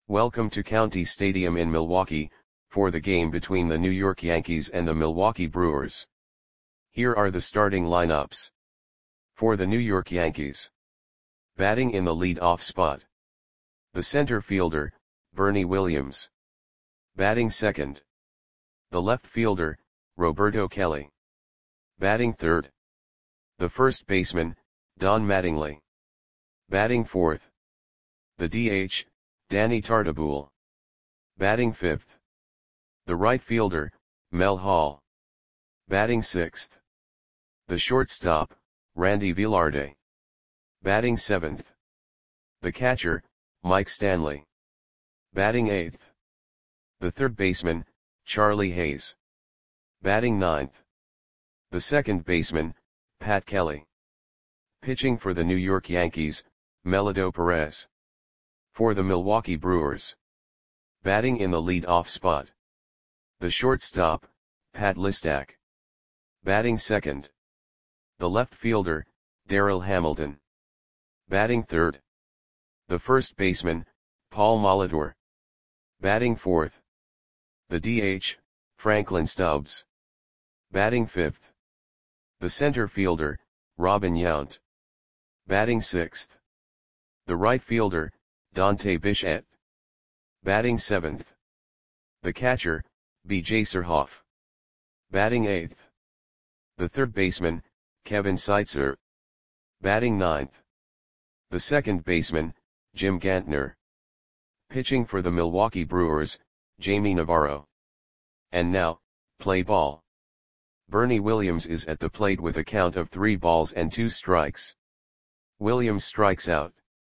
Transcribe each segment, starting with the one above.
Welcome to County Stadium in Milwaukee, for the game between the New York Yankees and the Milwaukee Brewers. Here are the starting lineups. For the New York Yankees. Batting in the lead-off spot. The center fielder, Bernie Williams. Batting second. The left fielder, Roberto Kelly. Batting third. The first baseman, Don Mattingly. Batting fourth. The DH, Danny Tartabull. Batting fifth. The right fielder, Mel Hall. Batting sixth. The shortstop, Randy Velarde. Batting seventh. The catcher, Mike Stanley. Batting eighth. The third baseman, Charlie Hayes. Batting ninth. The second baseman, Pat Kelly. Pitching for the New York Yankees, Melito Perez. For the Milwaukee Brewers. Batting in the lead-off spot. The shortstop, Pat Listak. Batting second. The left fielder, Darryl Hamilton. Batting third. The first baseman, Paul Molitor. Batting fourth. The DH, Franklin Stubbs. Batting fifth. The center fielder, Robin Yount. Batting sixth. The right fielder, Dante Bichette. Batting seventh. The catcher, B.J. Surhoff. Batting eighth. The third baseman, Kevin Seitzer. Batting ninth. The second baseman, Jim Gantner. Pitching for the Milwaukee Brewers, Jamie Navarro. And now, play ball. Bernie Williams is at the plate with a count of 3 balls and 2 strikes. Williams strikes out.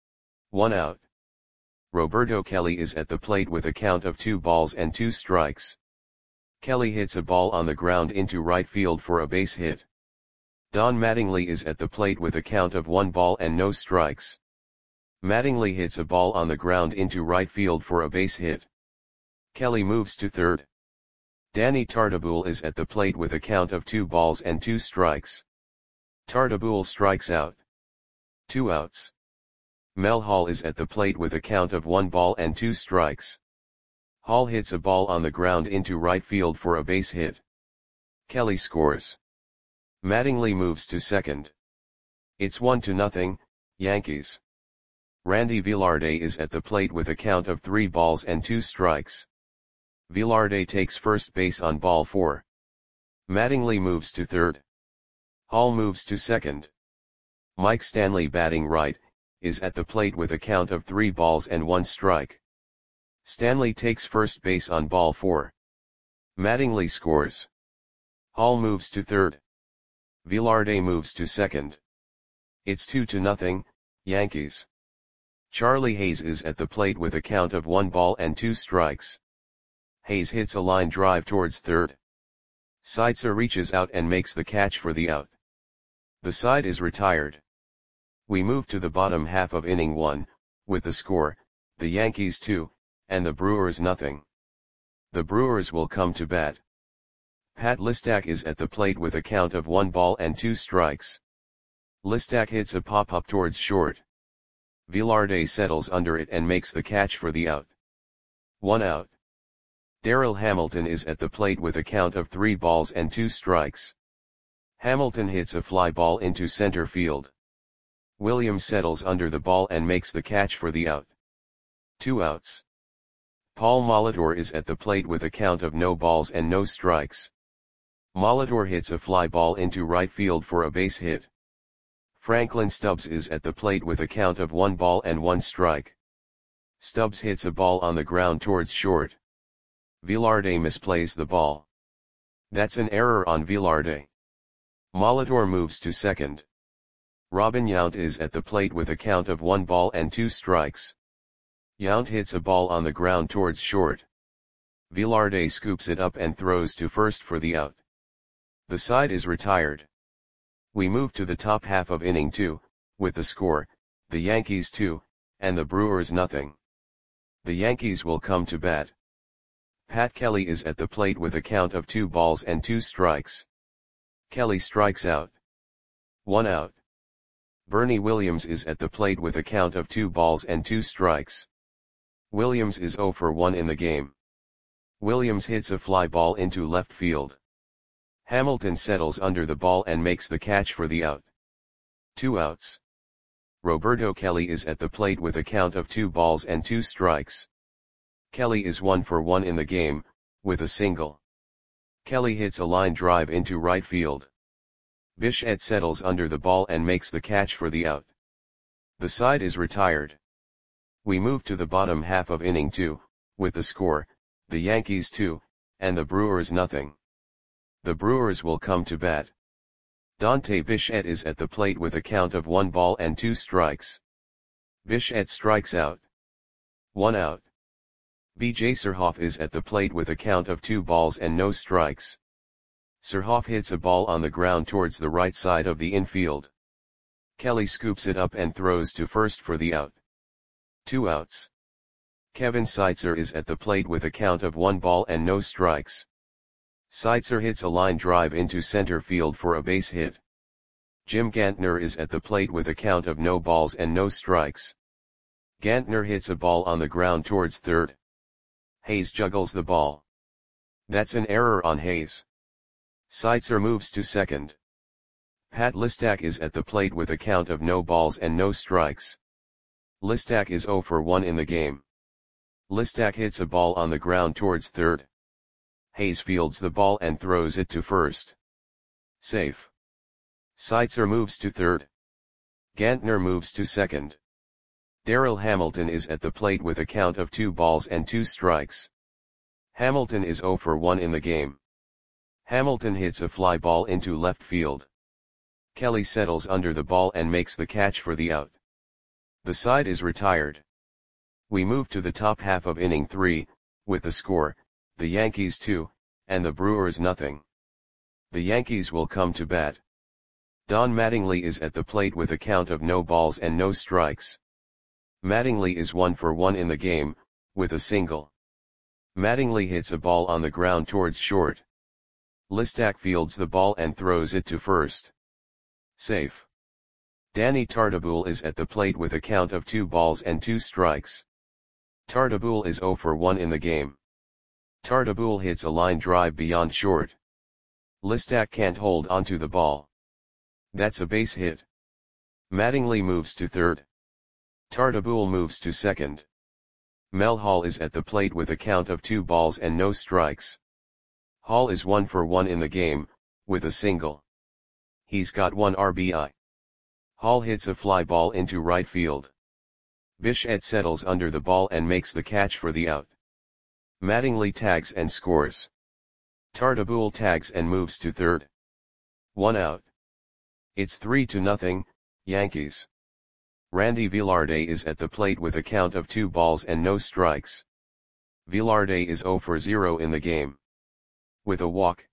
1 out. Roberto Kelly is at the plate with a count of 2 balls and 2 strikes. Kelly hits a ball on the ground into right field for a base hit. Don Mattingly is at the plate with a count of 1 ball and no strikes. Mattingly hits a ball on the ground into right field for a base hit. Kelly moves to third. Danny Tartabull is at the plate with a count of 2 balls and 2 strikes. Tartabull strikes out. 2 outs. Mel Hall is at the plate with a count of 1 ball and 2 strikes. Hall hits a ball on the ground into right field for a base hit. Kelly scores. Mattingly moves to second. It's 1-0, Yankees. Randy Velarde is at the plate with a count of 3 balls and 2 strikes. Velarde takes first base on ball 4. Mattingly moves to third. Hall moves to second. Mike Stanley, batting right, is at the plate with a count of 3 balls and 1 strike. Stanley takes first base on ball 4. Mattingly scores. Hall moves to third. Velarde moves to second. It's 2-0, Yankees. Charlie Hayes is at the plate with a count of 1 ball and 2 strikes. Hayes hits a line drive towards third. Seitzer reaches out and makes the catch for the out. The side is retired. We move to the bottom half of inning 1, with the score, the Yankees 2, and the Brewers 0. The Brewers will come to bat. Pat Listak is at the plate with a count of 1 ball and 2 strikes. Listak hits a pop-up towards short. Velarde settles under it and makes the catch for the out. 1 out. Darryl Hamilton is at the plate with a count of 3 balls and 2 strikes. Hamilton hits a fly ball into center field. Williams settles under the ball and makes the catch for the out. 2 outs. Paul Molitor is at the plate with a count of no balls and no strikes. Molitor hits a fly ball into right field for a base hit. Franklin Stubbs is at the plate with a count of 1 ball and 1 strike. Stubbs hits a ball on the ground towards short. Velarde misplays the ball. That's an error on Velarde. Molitor moves to second. Robin Yount is at the plate with a count of 1 ball and 2 strikes. Yount hits a ball on the ground towards short. Velarde scoops it up and throws to first for the out. The side is retired. We move to the top half of inning 2, with the score, the Yankees 2, and the Brewers 0. The Yankees will come to bat. Pat Kelly is at the plate with a count of 2 balls and 2 strikes. Kelly strikes out. 1 out. Bernie Williams is at the plate with a count of 2 balls and 2 strikes. Williams is 0 for 1 in the game. Williams hits a fly ball into left field. Hamilton settles under the ball and makes the catch for the out. 2 outs. Roberto Kelly is at the plate with a count of 2 balls and 2 strikes. Kelly is 1 for 1 in the game, with a single. Kelly hits a line drive into right field. Bichette settles under the ball and makes the catch for the out. The side is retired. We move to the bottom half of inning 2, with the score, the Yankees 2, and the Brewers nothing. The Brewers will come to bat. Dante Bichette is at the plate with a count of 1 ball and 2 strikes. Bichette strikes out. 1 out. B.J. Surhoff is at the plate with a count of 2 balls and no strikes. Surhoff hits a ball on the ground towards the right side of the infield. Kelly scoops it up and throws to first for the out. 2 outs. Kevin Seitzer is at the plate with a count of 1 ball and no strikes. Seitzer hits a line drive into center field for a base hit. Jim Gantner is at the plate with a count of no balls and no strikes. Gantner hits a ball on the ground towards third. Hayes juggles the ball. That's an error on Hayes. Seitzer moves to second. Pat Listak is at the plate with a count of no balls and no strikes. Listak is 0 for 1 in the game. Listak hits a ball on the ground towards third. Hayes fields the ball and throws it to first. Safe. Seitzer moves to third. Gantner moves to second. Darryl Hamilton is at the plate with a count of 2 balls and 2 strikes. Hamilton is 0 for 1 in the game. Hamilton hits a fly ball into left field. Kelly settles under the ball and makes the catch for the out. The side is retired. We move to the top half of inning 3, with the score, the Yankees 2, and the Brewers nothing. The Yankees will come to bat. Don Mattingly is at the plate with a count of no balls and no strikes. Mattingly is 1 for 1 in the game, with a single. Mattingly hits a ball on the ground towards short. Listak fields the ball and throws it to first. Safe. Danny Tartabull is at the plate with a count of 2 balls and 2 strikes. Tartabull is 0 for 1 in the game. Tartabull hits a line drive beyond short. Listak can't hold onto the ball. That's a base hit. Mattingly moves to third. Tartabull moves to second. Mel Hall is at the plate with a count of 2 balls and no strikes. Hall is 1 for 1 in the game, with a single. He's got 1 RBI. Hall hits a fly ball into right field. Bichette settles under the ball and makes the catch for the out. Mattingly tags and scores. Tartabull tags and moves to third. 1 out. It's 3-0, Yankees. Randy Velarde is at the plate with a count of 2 balls and no strikes. Velarde is 0 for 0 in the game. With a walk.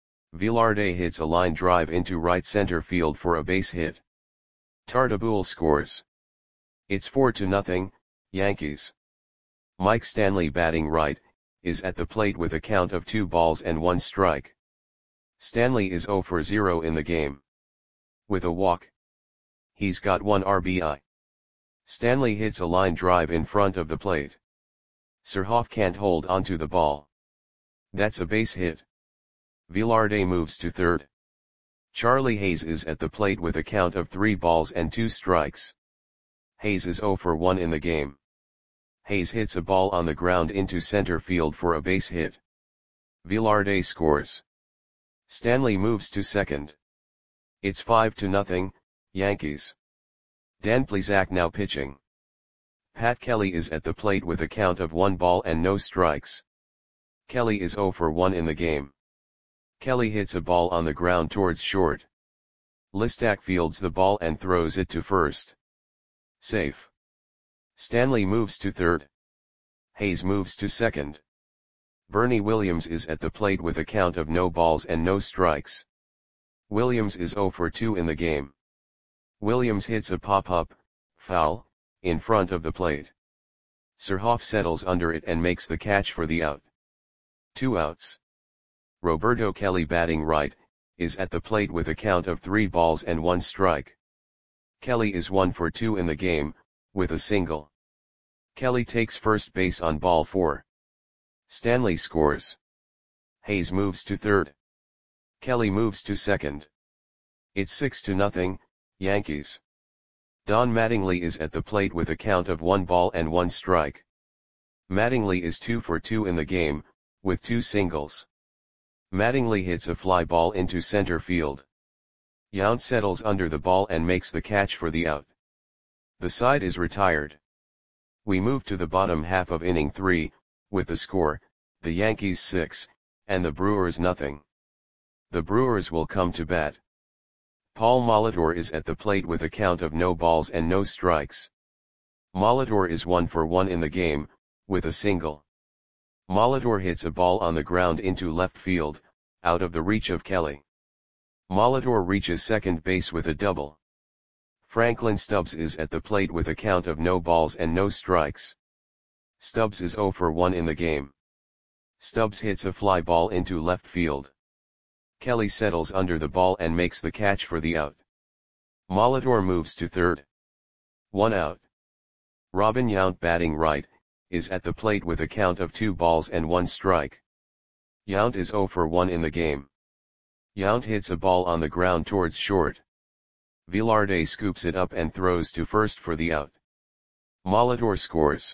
Velarde hits a line drive into right center field for a base hit. Tartabull scores. It's 4-0, Yankees. Mike Stanley, batting right, is at the plate with a count of 2 balls and 1 strike. Stanley is 0 for 0 in the game. With a walk. He's got 1 RBI. Stanley hits a line drive in front of the plate. Surhoff can't hold onto the ball. That's a base hit. Velarde moves to third. Charlie Hayes is at the plate with a count of 3 balls and 2 strikes. Hayes is 0 for 1 in the game. Hayes hits a ball on the ground into center field for a base hit. Velarde scores. Stanley moves to second. It's 5-0, Yankees. Dan Plesac now pitching. Pat Kelly is at the plate with a count of 1 ball and no strikes. Kelly is 0 for 1 in the game. Kelly hits a ball on the ground towards short. Listak fields the ball and throws it to first. Safe. Stanley moves to third. Hayes moves to second. Bernie Williams is at the plate with a count of no balls and no strikes. Williams is 0 for 2 in the game. Williams hits a pop-up, foul, in front of the plate. Surhoff settles under it and makes the catch for the out. 2 outs. Roberto Kelly, batting right, is at the plate with a count of 3 balls and 1 strike. Kelly is 1 for 2 in the game, with a single. Kelly takes first base on ball 4. Stanley scores. Hayes moves to third. Kelly moves to second. It's 6-0, Yankees. Don Mattingly is at the plate with a count of 1 ball and 1 strike. Mattingly is 2 for 2 in the game, with 2 singles. Mattingly hits a fly ball into center field. Yount settles under the ball and makes the catch for the out. The side is retired. We move to the bottom half of inning 3, with the score, the Yankees 6, and the Brewers nothing. The Brewers will come to bat. Paul Molitor is at the plate with a count of no balls and no strikes. Molitor is 1 for 1 in the game, with a single. Molitor hits a ball on the ground into left field, out of the reach of Kelly. Molitor reaches second base with a double. Franklin Stubbs is at the plate with a count of no balls and no strikes. Stubbs is 0 for 1 in the game. Stubbs hits a fly ball into left field. Kelly settles under the ball and makes the catch for the out. Molitor moves to third. 1 out. Robin Yount, batting right, is at the plate with a count of 2 balls and 1 strike. Yount is 0 for 1 in the game. Yount hits a ball on the ground towards short. Velarde scoops it up and throws to first for the out. Molitor scores.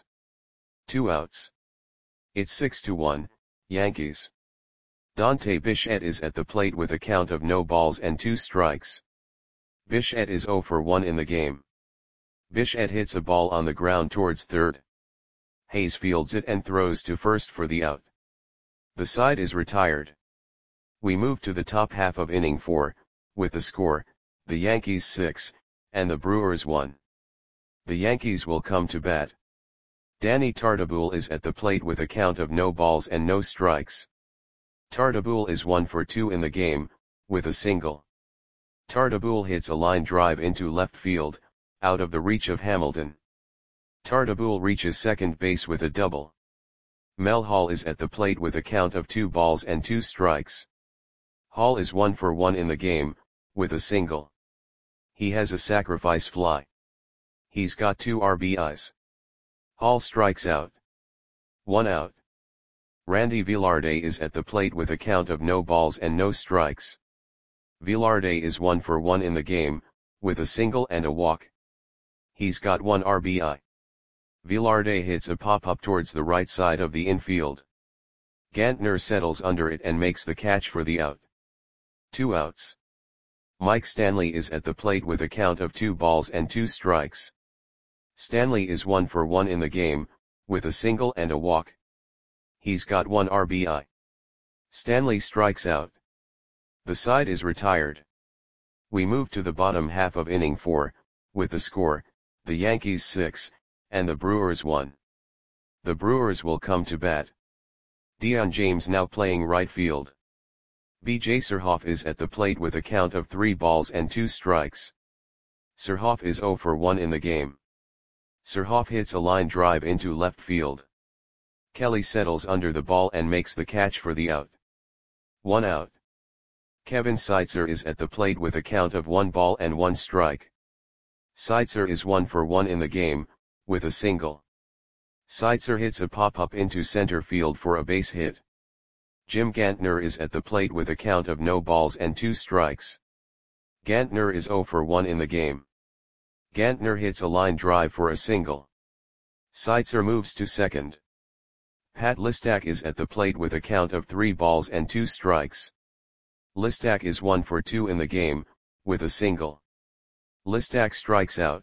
2 outs. It's 6-1, Yankees. Dante Bichette is at the plate with a count of no balls and 2 strikes. Bichette is 0 for 1 in the game. Bichette hits a ball on the ground towards third. Hayes fields it and throws to first for the out. The side is retired. We move to the top half of inning 4, with the score, the Yankees 6, and the Brewers 1. The Yankees will come to bat. Danny Tartabull is at the plate with a count of no balls and no strikes. Tartabull is 1 for 2 in the game, with a single. Tartabull hits a line drive into left field, out of the reach of Hamilton. Tartabull reaches second base with a double. Mel Hall is at the plate with a count of 2 balls and 2 strikes. Hall is 1 for 1 in the game, with a single. He has a sacrifice fly. He's got 2 RBIs. Hall strikes out. 1 out. Randy Velarde is at the plate with a count of no balls and no strikes. Velarde is 1 for 1 in the game, with a single and a walk. He's got 1 RBI. Velarde hits a pop-up towards the right side of the infield. Gantner settles under it and makes the catch for the out. 2 outs. Mike Stanley is at the plate with a count of 2 balls and 2 strikes. Stanley is 1 for 1 in the game, with a single and a walk. He's got 1 RBI. Stanley strikes out. The side is retired. We move to the bottom half of inning 4, with the score, the Yankees 6, and the Brewers 1. The Brewers will come to bat. Dion James now playing right field. B.J. Surhoff is at the plate with a count of 3 balls and 2 strikes. Surhoff is 0 for 1 in the game. Surhoff hits a line drive into left field. Kelly settles under the ball and makes the catch for the out. 1 out. Kevin Seitzer is at the plate with a count of 1 ball and 1 strike. Seitzer is 1 for 1 in the game, with a single. Seitzer hits a pop-up into center field for a base hit. Jim Gantner is at the plate with a count of no balls and 2 strikes. Gantner is 0 for 1 in the game. Gantner hits a line drive for a single. Seitzer moves to second. Pat Listak is at the plate with a count of 3 balls and 2 strikes. Listak is 1 for 2 in the game, with a single. Listak strikes out.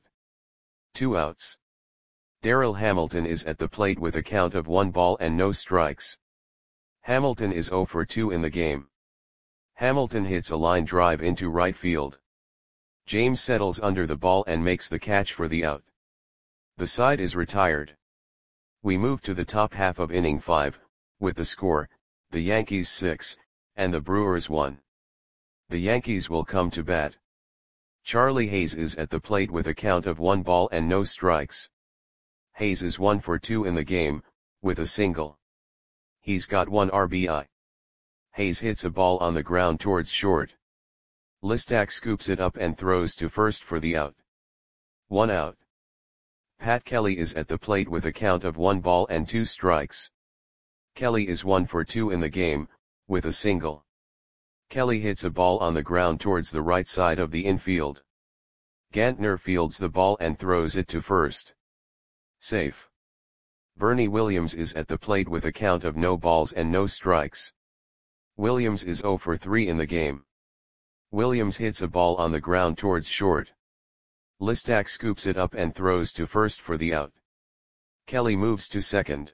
2 outs. Darryl Hamilton is at the plate with a count of 1 ball and no strikes. Hamilton is 0 for 2 in the game. Hamilton hits a line drive into right field. James settles under the ball and makes the catch for the out. The side is retired. We move to the top half of inning 5, with the score, the Yankees 6, and the Brewers 1. The Yankees will come to bat. Charlie Hayes is at the plate with a count of 1 ball and no strikes. Hayes is 1 for 2 in the game, with a single. He's got 1 RBI. Hayes hits a ball on the ground towards short. Listak scoops it up and throws to first for the out. 1 out. Pat Kelly is at the plate with a count of 1 ball and 2 strikes. Kelly is 1 for 2 in the game, with a single. Kelly hits a ball on the ground towards the right side of the infield. Gantner fields the ball and throws it to first. Safe. Bernie Williams is at the plate with a count of no balls and no strikes. Williams is 0 for 3 in the game. Williams hits a ball on the ground towards short. Listak scoops it up and throws to first for the out. Kelly moves to second.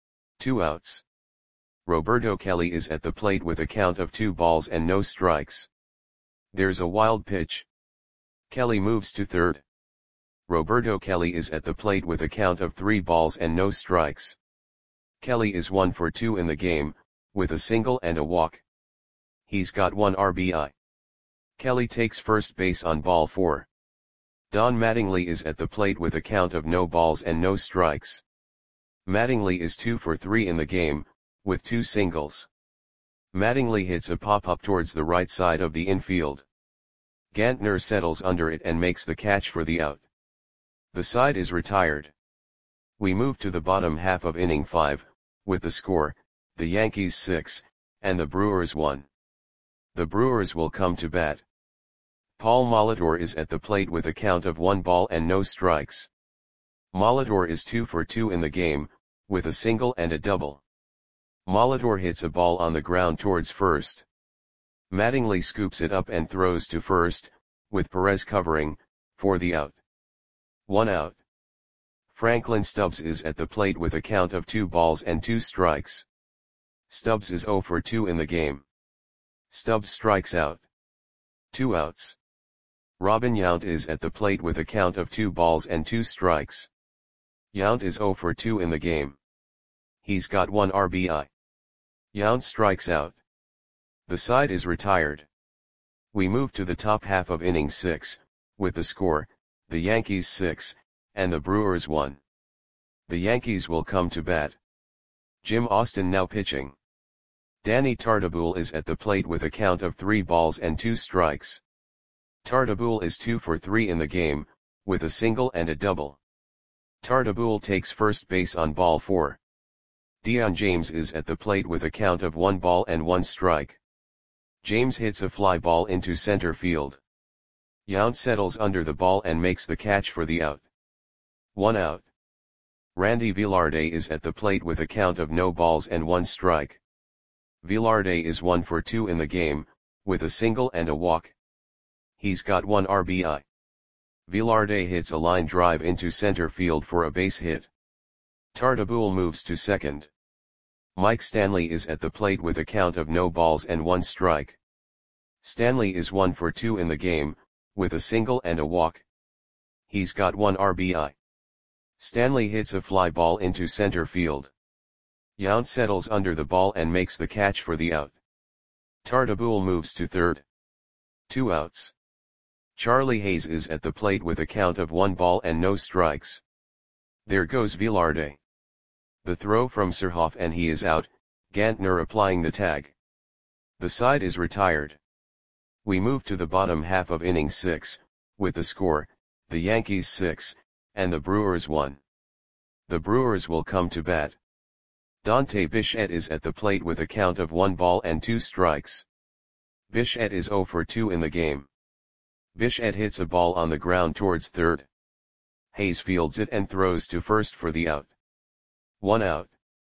2 outs. Roberto Kelly is at the plate with a count of 2 balls and no strikes. There's a wild pitch. Kelly moves to third. Roberto Kelly is at the plate with a count of 3 balls and no strikes. Kelly is 1 for 2 in the game, with a single and a walk. He's got 1 RBI. Kelly takes first base on ball 4. Don Mattingly is at the plate with a count of no balls and no strikes. Mattingly is 2 for 3 in the game, with 2 singles. Mattingly hits a pop-up towards the right side of the infield. Gantner settles under it and makes the catch for the out. The side is retired. We move to the bottom half of inning 5, with the score, the Yankees 6, and the Brewers 1. The Brewers will come to bat. Paul Molitor is at the plate with a count of 1 ball and no strikes. Molitor is 2 for 2 in the game, with a single and a double. Molitor hits a ball on the ground towards first. Mattingly scoops it up and throws to first, with Perez covering, for the out. 1 out. Franklin Stubbs is at the plate with a count of 2 balls and 2 strikes. Stubbs is 0 for 2 in the game. Stubbs strikes out. 2 outs. Robin Yount is at the plate with a count of 2 balls and 2 strikes. Yount is 0 for 2 in the game. He's got 1 RBI. Yount strikes out. The side is retired. We move to the top half of inning 6, with the score, the Yankees 6, and the Brewers 1. The Yankees will come to bat. Jim Austin now pitching. Danny Tartabull is at the plate with a count of 3 balls and 2 strikes. Tartabull is 2 for 3 in the game, with a single and a double. Tartabull takes first base on ball 4. Dion James is at the plate with a count of 1 ball and 1 strike. James hits a fly ball into center field. Yount settles under the ball and makes the catch for the out. 1 out. Randy Velarde is at the plate with a count of no balls and 1 strike. Velarde is 1 for 2 in the game, with a single and a walk. He's got 1 RBI. Velarde hits a line drive into center field for a base hit. Tartabull moves to second. Mike Stanley is at the plate with a count of no balls and 1 strike. Stanley is 1 for 2 in the game, with a single and a walk. He's got 1 RBI. Stanley hits a fly ball into center field. Yount settles under the ball and makes the catch for the out. Tartabull moves to third. 2 outs. Charlie Hayes is at the plate with a count of 1 ball and no strikes. There goes Velarde. The throw from Surhoff and he is out, Gantner applying the tag. The side is retired. We move to the bottom half of inning 6, with the score, the Yankees 6, and the Brewers 1. The Brewers will come to bat. Dante Bichette is at the plate with a count of 1 ball and 2 strikes. Bichette is 0 for 2 in the game. Bichette hits a ball on the ground towards third. Hayes fields it and throws to first for the out. 1 out.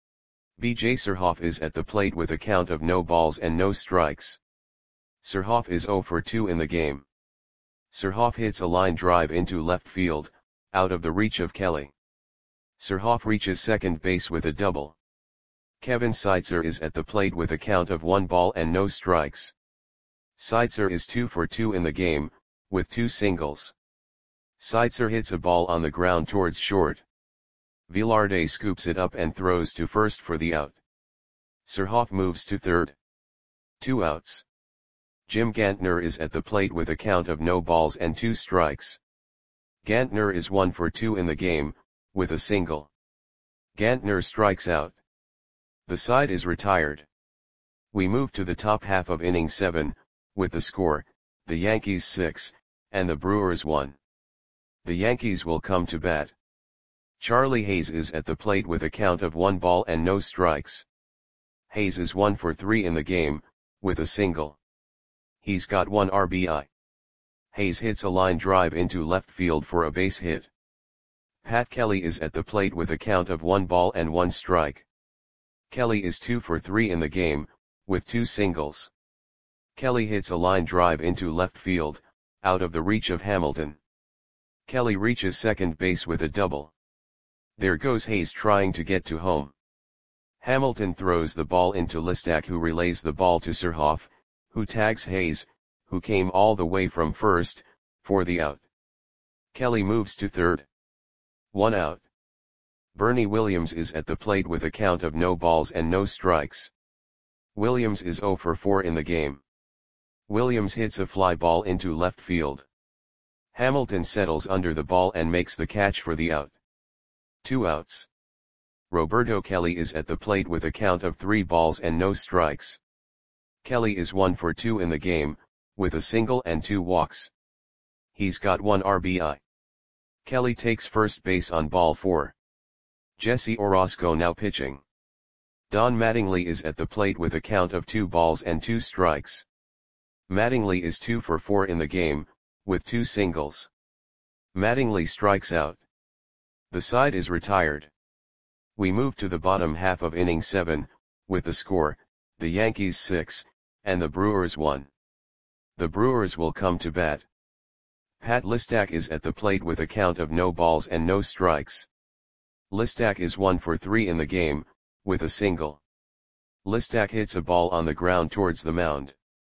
B.J. Surhoff is at the plate with a count of no balls and no strikes. Surhoff is 0 for 2 in the game. Surhoff hits a line drive into left field, out of the reach of Kelly. Surhoff reaches second base with a double. Kevin Seitzer is at the plate with a count of 1 ball and no strikes. Seitzer is 2 for 2 in the game, with 2 singles. Seitzer hits a ball on the ground towards short. Velarde scoops it up and throws to first for the out. Surhoff moves to third. 2 outs. Jim Gantner is at the plate with a count of no balls and 2 strikes. Gantner is 1 for 2 in the game, with a single. Gantner strikes out. The side is retired. We move to the top half of inning 7, with the score, the Yankees 6, and the Brewers 1. The Yankees will come to bat. Charlie Hayes is at the plate with a count of 1 ball and no strikes. Hayes is 1 for 3 in the game, with a single. He's got 1 RBI. Hayes hits a line drive into left field for a base hit. Pat Kelly is at the plate with a count of 1 ball and 1 strike. Kelly is 2 for 3 in the game, with 2 singles. Kelly hits a line drive into left field, out of the reach of Hamilton. Kelly reaches second base with a double. There goes Hayes trying to get to home. Hamilton throws the ball into Listak, who relays the ball to Surhoff, who tags Hayes, who came all the way from first, for the out. Kelly moves to third. 1 out. Bernie Williams is at the plate with a count of no balls and no strikes. Williams is 0 for 4 in the game. Williams hits a fly ball into left field. Hamilton settles under the ball and makes the catch for the out. 2 outs. Roberto Kelly is at the plate with a count of 3 balls and no strikes. Kelly is 1 for 2 in the game, with a single and 2 walks. He's got 1 RBI. Kelly takes first base on ball 4. Jesse Orozco now pitching. Don Mattingly is at the plate with a count of 2 balls and 2 strikes. Mattingly is 2 for 4 in the game, with 2 singles. Mattingly strikes out. The side is retired. We move to the bottom half of inning 7, with the score, the Yankees 6, and the Brewers 1. The Brewers will come to bat. Pat Listak is at the plate with a count of no balls and no strikes. Listak is 1 for 3 in the game, with a single. Listak hits a ball on the ground towards the mound.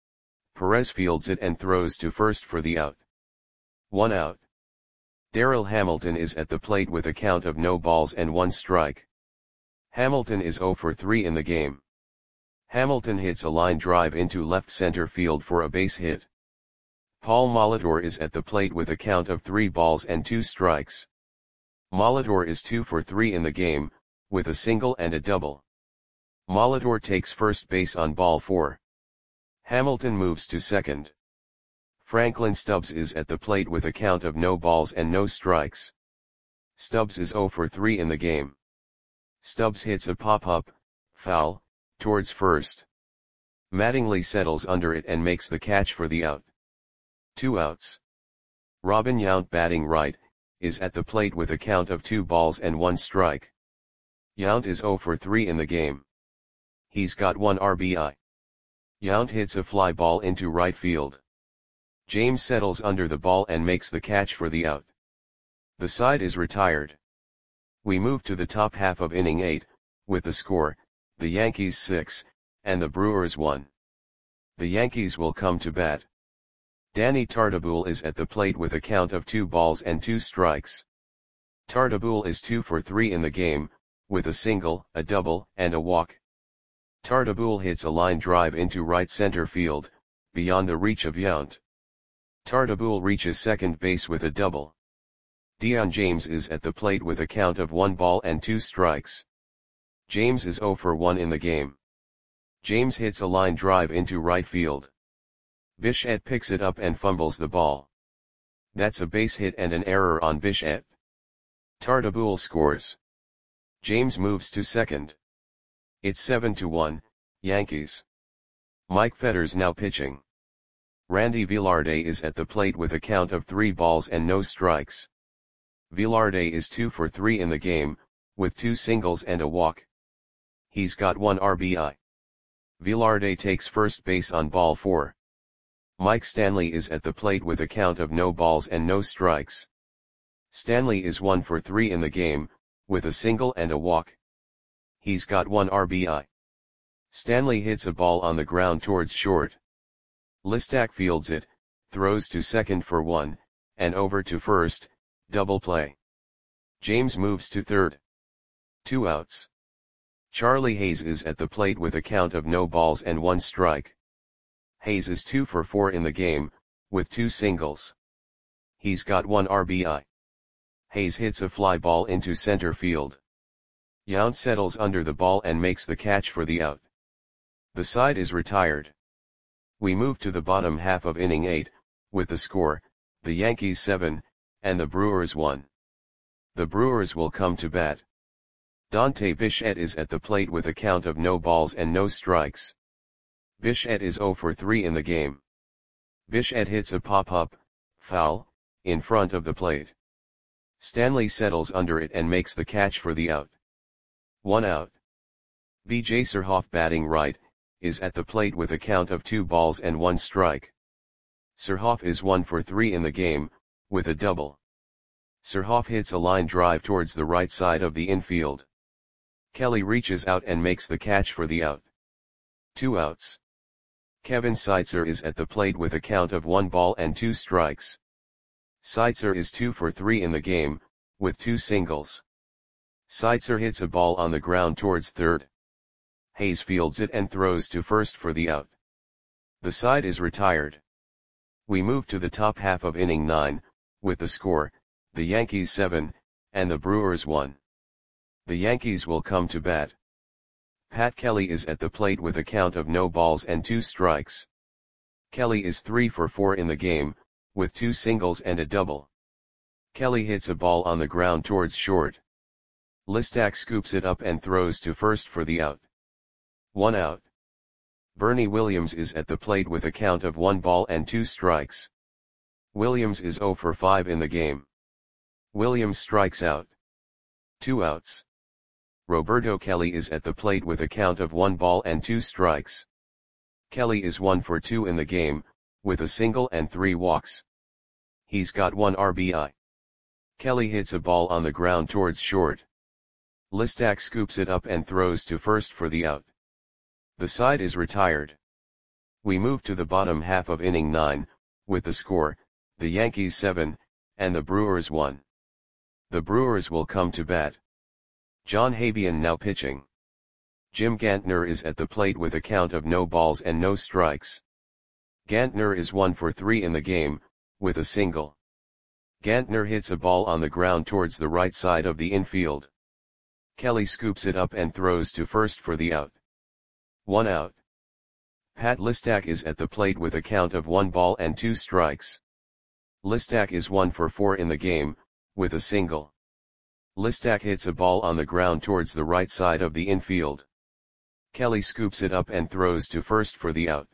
Perez fields it and throws to first for the out. 1 out. Darryl Hamilton is at the plate with a count of no balls and 1 strike. Hamilton is 0 for 3 in the game. Hamilton hits a line drive into left center field for a base hit. Paul Molitor is at the plate with a count of 3 balls and 2 strikes. Molitor is 2 for 3 in the game, with a single and a double. Molitor takes first base on ball 4. Hamilton moves to second. Franklin Stubbs is at the plate with a count of no balls and no strikes. Stubbs is 0 for 3 in the game. Stubbs hits a pop-up, foul, towards first. Mattingly settles under it and makes the catch for the out. 2 outs. Robin Yount, batting right, is at the plate with a count of 2 balls and 1 strike. Yount is 0 for 3 in the game. He's got 1 RBI. Yount hits a fly ball into right field. James settles under the ball and makes the catch for the out. The side is retired. We move to the top half of inning 8, with the score, the Yankees 6, and the Brewers 1. The Yankees will come to bat. Danny Tartabull is at the plate with a count of 2 balls and 2 strikes. Tartabull is 2 for 3 in the game, with a single, a double, and a walk. Tartabull hits a line drive into right center field, beyond the reach of Yount. Tartabull reaches second base with a double. Dion James is at the plate with a count of 1 ball and 2 strikes. James is 0 for 1 in the game. James hits a line drive into right field. Bichette picks it up and fumbles the ball. That's a base hit and an error on Bichette. Tartabull scores. James moves to second. It's 7-1, Yankees. Mike Fetters now pitching. Randy Velarde is at the plate with a count of 3 balls and no strikes. Velarde is 2 for 3 in the game, with 2 singles and a walk. He's got 1 RBI. Velarde takes first base on ball 4. Mike Stanley is at the plate with a count of no balls and no strikes. Stanley is 1 for 3 in the game, with a single and a walk. He's got 1 RBI. Stanley hits a ball on the ground towards short. Listak fields it, throws to second for 1, and over to first, double play. James moves to third. 2 outs. Charlie Hayes is at the plate with a count of no balls and 1 strike. Hayes is 2 for 4 in the game, with 2 singles. He's got 1 RBI. Hayes hits a fly ball into center field. Yount settles under the ball and makes the catch for the out. The side is retired. We move to the bottom half of inning 8, with the score, the Yankees 7, and the Brewers 1. The Brewers will come to bat. Dante Bichette is at the plate with a count of no balls and no strikes. Bichette is 0 for 3 in the game. Bichette hits a pop-up, foul, in front of the plate. Stanley settles under it and makes the catch for the out. 1 out. B.J. Surhoff, batting right, is at the plate with a count of 2 balls and 1 strike. Surhoff is 1 for 3 in the game, with a double. Surhoff hits a line drive towards the right side of the infield. Kelly reaches out and makes the catch for the out. 2 outs. Kevin Seitzer is at the plate with a count of 1 ball and 2 strikes. Seitzer is 2 for 3 in the game, with 2 singles. Seitzer hits a ball on the ground towards third. Hayes fields it and throws to first for the out. The side is retired. We move to the top half of inning 9, with the score, the Yankees 7, and the Brewers 1. The Yankees will come to bat. Pat Kelly is at the plate with a count of no balls and 2 strikes. Kelly is 3 for 4 in the game, with 2 singles and a double. Kelly hits a ball on the ground towards short. Listak scoops it up and throws to first for the out. 1 out. Bernie Williams is at the plate with a count of 1 ball and 2 strikes. Williams is 0 for 5 in the game. Williams strikes out. 2 outs. Roberto Kelly is at the plate with a count of 1 ball and 2 strikes. Kelly is 1 for 2 in the game, with a single and 3 walks. He's got 1 RBI. Kelly hits a ball on the ground towards short. Listak scoops it up and throws to first for the out. The side is retired. We move to the bottom half of inning 9, with the score, the Yankees 7, and the Brewers 1. The Brewers will come to bat. John Habian now pitching. Jim Gantner is at the plate with a count of no balls and no strikes. Gantner is 1 for 3 in the game, with a single. Gantner hits a ball on the ground towards the right side of the infield. Kelly scoops it up and throws to first for the out. 1 out. Pat Listak is at the plate with a count of 1 ball and 2 strikes. Listak is 1 for 4 in the game, with a single. Listak hits a ball on the ground towards the right side of the infield. Kelly scoops it up and throws to first for the out.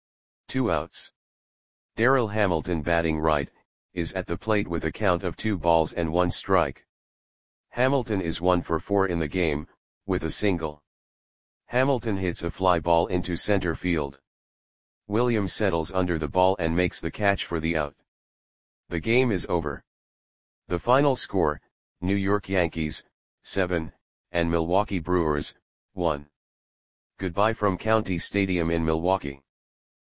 2 outs. Darryl Hamilton, batting right, is at the plate with a count of 2 balls and 1 strike. Hamilton is 1 for 4 in the game, with a single. Hamilton hits a fly ball into center field. Williams settles under the ball and makes the catch for the out. The game is over. The final score, New York Yankees, 7, and Milwaukee Brewers, 1. Goodbye from County Stadium in Milwaukee.